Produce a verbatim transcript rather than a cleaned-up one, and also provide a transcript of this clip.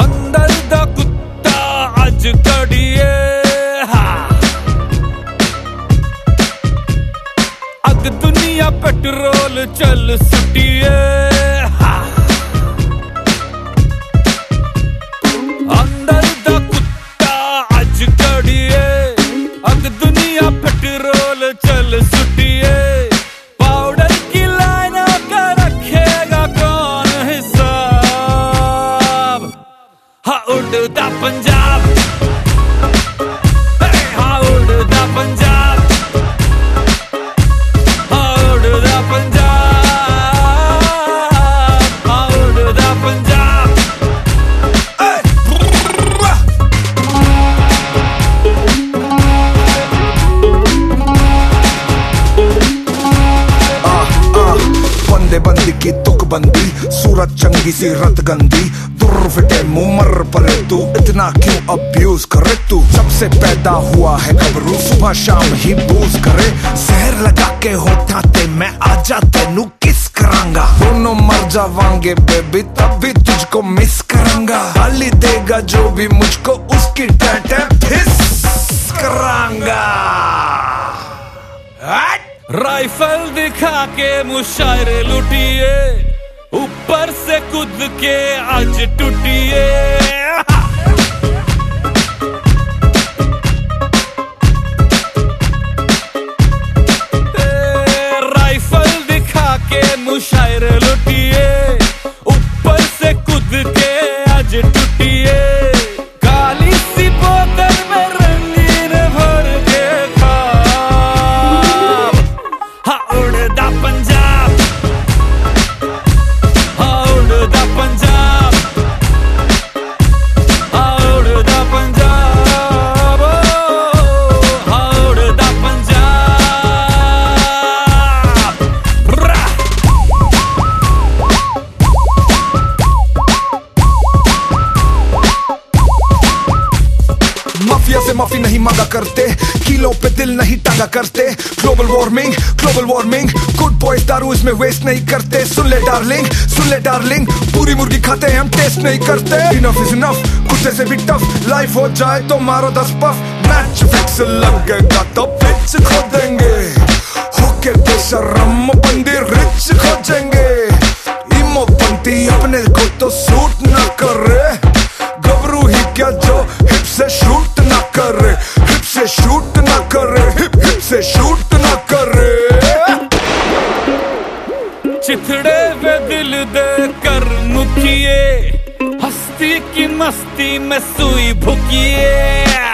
अंदर दा कुत्ता अज कड़िए अग दुनिया पेट्रोल चल सुटिए अंदर दा कुत्ता अज कड़िए अग दुनिया पेट्रोल चल सुटिए पाउडर की लाइनों का रखेगा कौन हिसाब हा उड़ता पंजाब हा उड़ता पंजाब हा उड़ता पंजाब हा उड़ता पंजाब बंदी की तुक बंदी सूरत चंगी सी रत गंदी दुर्र फिटे मुंह मर परे तू इतना क्यों अब्यूज करे तू सबसे पैदा हुआ है गबरू सुबह शाम ही बूज करे जहर लगा के होठा ते मैं आजा तेनू किस करांगा दोनों मर जावांगे बेबी तब भी तुझको मिस करांगा गाली देगा जो भी मुझको उसकी टैटे फिस करांगा। राइफल दिखा के मुशायरे लुटिए ऊपर से कूद के आज टूटिए राइफल दिखा के मुशायरे लुटिए ऊपर से कूद के आज टूटिए काली सी बोतल में रंगीन भर के खा हा उड़दा पंजाब हा उड़दा पंजाब हा उड़दा पंजाब हा उड़दा पंजाब माफिया से माफी नहीं मांगा करते किलों पे दिल नहीं टांगा करते global warming global warming good boys दारू इसमें वेस्ट नहीं करते सुन ले डार्लिंग सुन ले डार्लिंग पूरी मुर्गी खाते हैं हम टेस्ट नहीं करते इनफ इज इनफ कुत्ते से भी टफ लाइफ हो जाए तो मारो दस पफ मैच फिक्स लगेगा तो पिच खोदेंगे होके बेशरम बंदी रिच खोजेंगे इमो बनती अपने को तो सूट ना करे गबरू ही क्या जो हिप से शूट ना करे हिप से शूट ना करे हिप हिप से शूट ना करे चिथड़े वे दिल दे कर मुखिए हस्ती की मस्ती में सुई भुकिए।